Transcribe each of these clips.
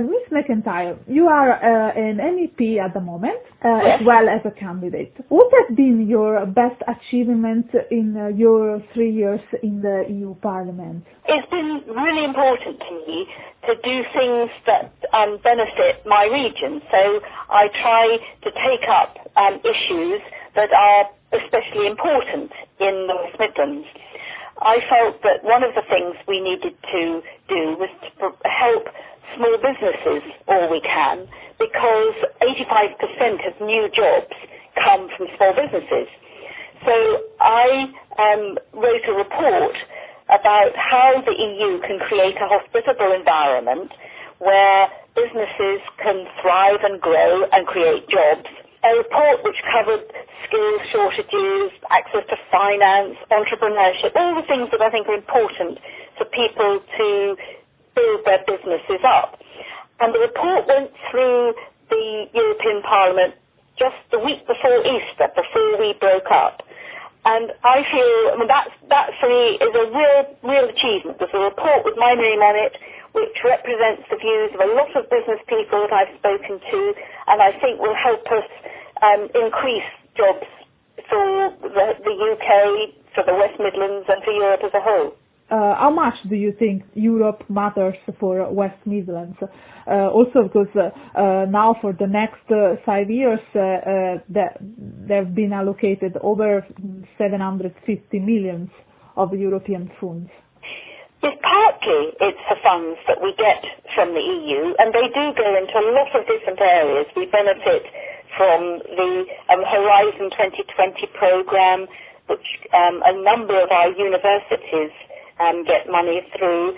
Ms. McIntyre, you are an MEP at the moment, Yes. as well as a candidate. What has been your best achievement in your 3 years in the EU Parliament? It's been really important to me to do things that benefit my region. So I try to take up issues that are especially important in the West Midlands. I felt that one of the things we needed to do was to help small businesses all we can, because 85% of new jobs come from small businesses. So I wrote a report about how the EU can create a hospitable environment where businesses can thrive and grow and create jobs. A report which covered skills shortages, access to finance, entrepreneurship, all the things that I think are important for people to build their businesses up. And the report went through the European Parliament just the week before Easter, before we broke up. And I feel, that for me is a real achievement. There's a report with my name on it, which represents the views of a lot of business people that I've spoken to, and I think will help us increase jobs for the UK, for the West Midlands, and for Europe as a whole. How much do you think Europe matters for West Midlands? Also because now for the next 5 years there have been allocated over 750 million of European funds. Yes, partly it's the funds that we get from the EU, and they do go into a lot of different areas. We benefit from the Horizon 2020 programme, which a number of our universities get money through,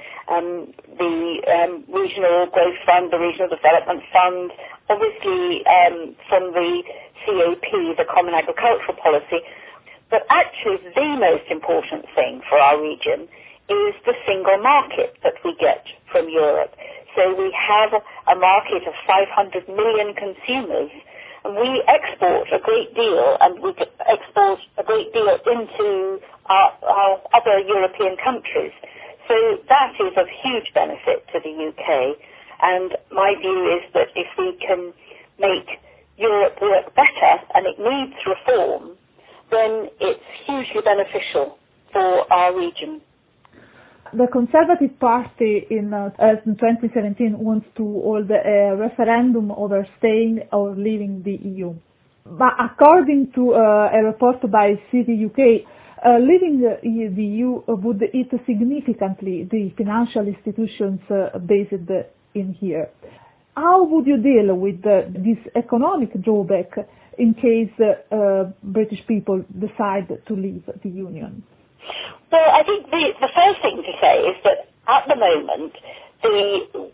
the Regional Growth Fund, the Regional Development Fund, obviously from the CAP, the Common Agricultural Policy. But actually the most important thing for our region is the single market that we get from Europe. So we have a market of 500 million consumers, and we export a great deal, and we export a great deal into our other European countries. So that is of huge benefit to the UK, and my view is that if we can make Europe work better, and it needs reform, then it's hugely beneficial for our region. The Conservative Party in 2017 wants to hold a referendum over staying or leaving the EU. But according to a report by Citi UK, leaving the EU would hit significantly the financial institutions based in here. How would you deal with this economic drawback in case British people decide to leave the Union? Well, I think the first thing to say is that at the moment the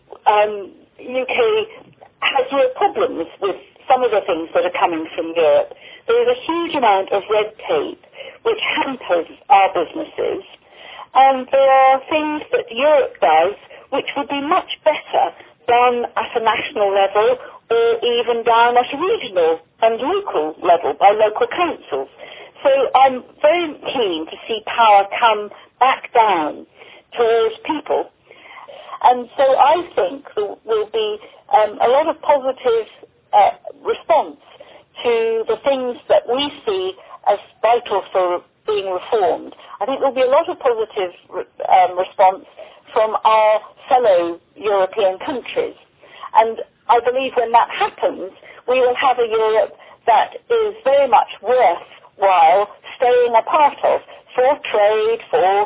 UK has real problems with some of the things that are coming from Europe. There is a huge amount of red tape which hampers our businesses, and there are things that Europe does which would be much better done at a national level or even down at a regional and local level by local councils. So I'm very keen to see power come back down towards people. And so I think there will be a lot of positive response to the things that we see as vital for being reformed. I think there will be a lot of positive response from our fellow European countries. And I believe when that happens, we will have a Europe that is very much worthwhile staying a part of, for trade, for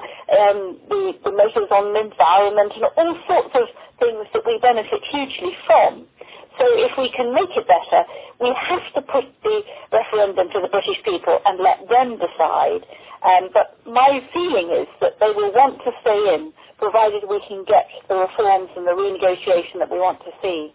the measures on the environment, and all sorts of things that we benefit hugely from. So if we can make it better, we have to put the referendum to the British people and let them decide. But my feeling is that they will want to stay in, provided we can get the reforms and the renegotiation that we want to see.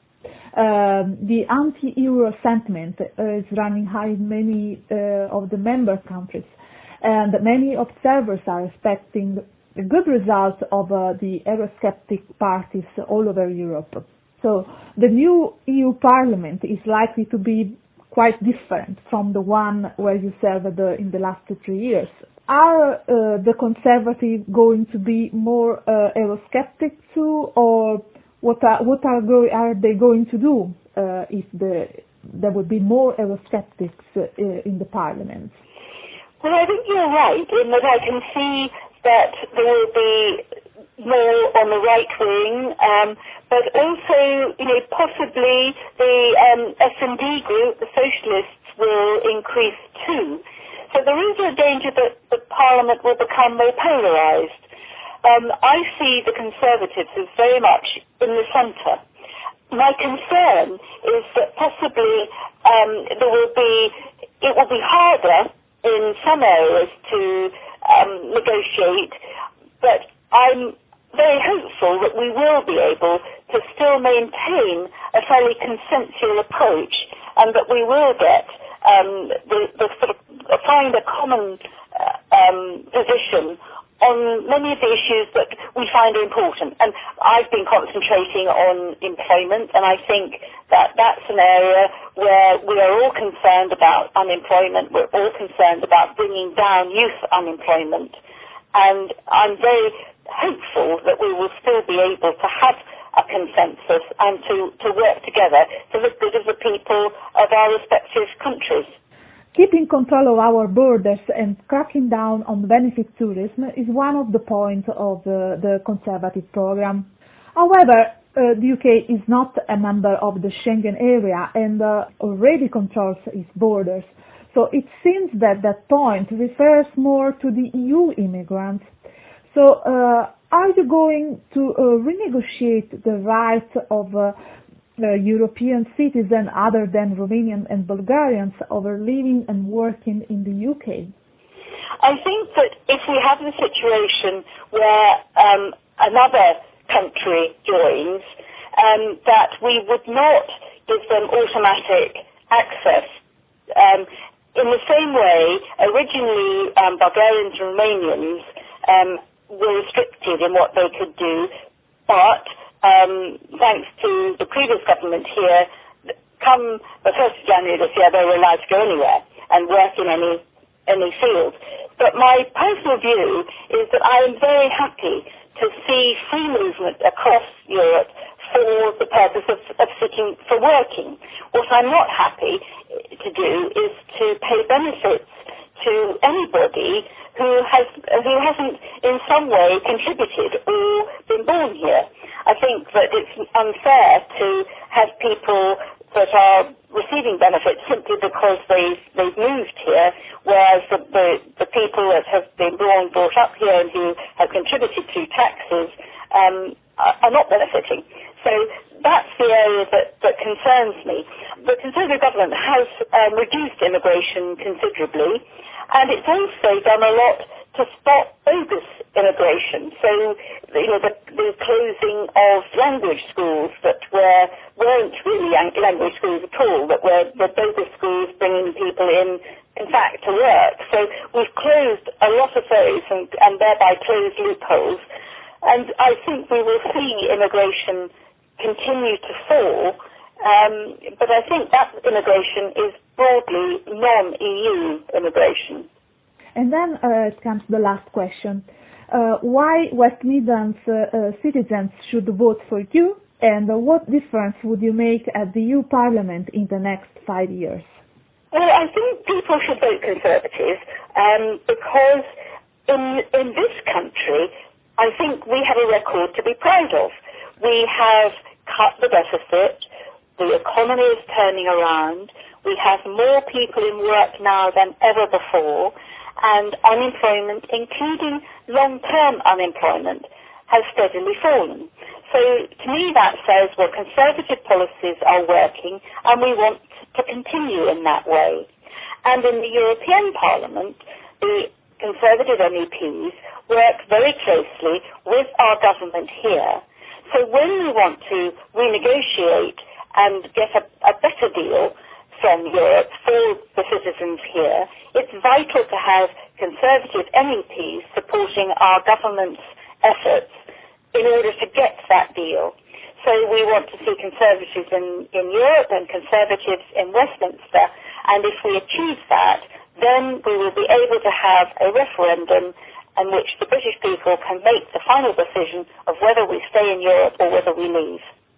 The anti-Euro sentiment is running high in many of the member countries, and many observers are expecting a good result of the Eurosceptic parties all over Europe. So the new EU Parliament is likely to be quite different from the one where you served in the last 3 years. Are the Conservatives going to be more Eurosceptic too, or what are they going to do if there would be more Eurosceptics in the parliament? Well, I think you're right in that I can see that there will be more on the right wing, but also, possibly the S&D group, the socialists, will increase too. So there is a danger that the Parliament will become more polarised. I see the Conservatives as very much in the centre. My concern is that possibly it will be harder in some areas to negotiate, but I'm very hopeful that we will be able to still maintain a fairly consensual approach, and that we will get find a common position on many of the issues that we find important. And I've been concentrating on employment, and I think that that's an area where we are all concerned about unemployment. We're all concerned about bringing down youth unemployment. And I'm very hopeful that we will still be able to have a consensus and to work together for the good of the people of our respective countries. Keeping control of our borders and cracking down on benefit tourism is one of the points of the Conservative programme. However, the UK is not a member of the Schengen area and already controls its borders. So it seems that that point refers more to the EU immigrants. So are you going to renegotiate the rights of European citizens other than Romanian and Bulgarians over living and working in the UK? I think that if we have a situation where another country joins, that we would not give them automatic access. In the same way, originally Bulgarians and Romanians were restricted in what they could do, but thanks to the previous government here, come the 1st of January this year, they were allowed to go anywhere and work in any field. But my personal view is that I am very happy to see free movement across Europe for the purpose for working. What I'm not happy to do is to pay benefits to anybody who hasn't in some way contributed or been born here. I think that it's unfair to have people that are receiving benefits simply because they've moved here, whereas the people that have been brought up here and who have contributed to taxes are not benefiting. So that's the area that concerns me. The Conservative government has reduced immigration considerably, and it's also done a lot to stop bogus immigration. So, the closing of language schools that weren't really language schools at all, that were bogus schools bringing people in fact, to work. So we've closed a lot of those and thereby closed loopholes. And I think we will see immigration continue to fall, but I think that immigration is broadly non-EU immigration. And then it comes the last question. Why West Midlands citizens should vote for you, and what difference would you make at the EU Parliament in the next 5 years? Well, I think people should vote Conservative because in this country, I think we have a record to be proud of. We have cut the deficit, the economy is turning around, we have more people in work now than ever before, and unemployment, including long-term unemployment, has steadily fallen. So to me that says, well, Conservative policies are working and we want to continue in that way. And in the European Parliament, the Conservative MEPs work very closely with our government here. So when we want to renegotiate and get a better deal from Europe for the citizens here, it's vital to have Conservative MEPs supporting our government's efforts in order to get that deal. So we want to see Conservatives in Europe and Conservatives in Westminster, and if we achieve that, then we will be able to have a referendum in which the British people can make the final decision of whether we stay in Europe or whether we leave.